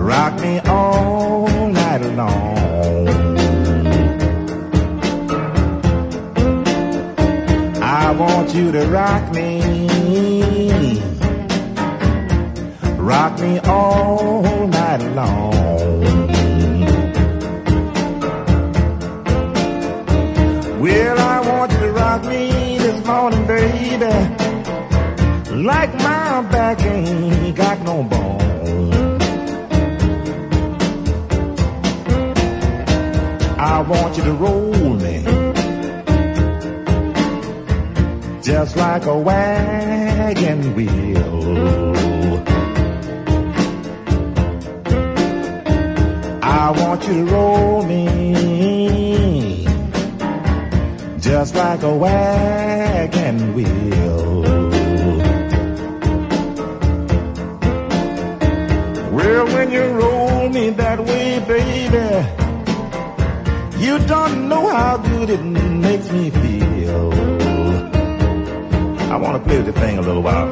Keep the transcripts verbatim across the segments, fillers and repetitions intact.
rock me all night long. I want you to rock me, rock me all night long. Well, I want you to rock me this morning, baby, like my back ain't got no bone. I want you to roll me just like a wagon wheel. I want you to roll me just like a wagon wheel. Well, when you roll me that way, baby, you don't know how good it makes me feel. I want to play with the thing a little while.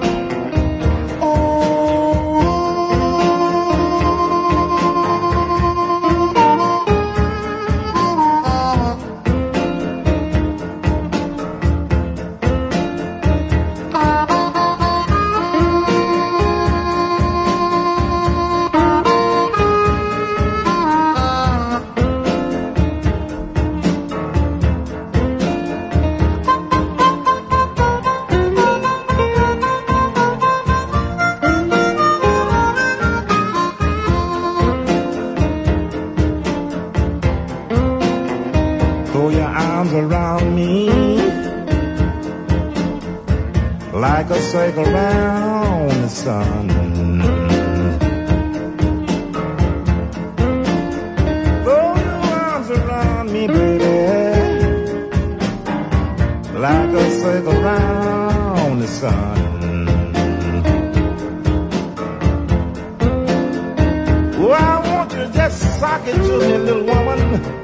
Throw your arms around me like a circle around the sun. Throw your arms around me, baby, like a circle around the sun. Oh, I want you to just sock it to me, little woman.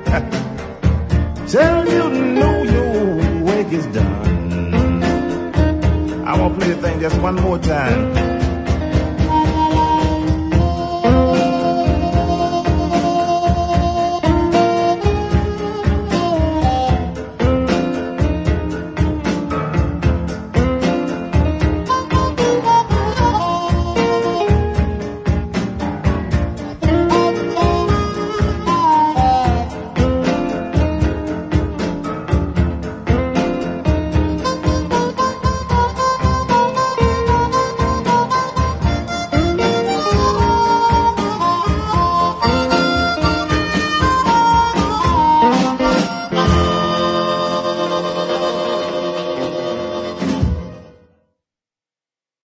Tell you to know your work is done. I want to play the thing just one more time.